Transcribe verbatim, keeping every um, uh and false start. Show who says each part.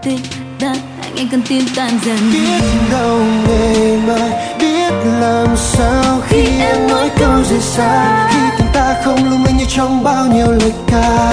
Speaker 1: tuyệt tan, anh anh cần tin tan dần.
Speaker 2: Biết đâu ngày mai, biết làm sao khi em nói câu rời xa, khi tình ta không lung linh như trong bao nhiêu lời ca.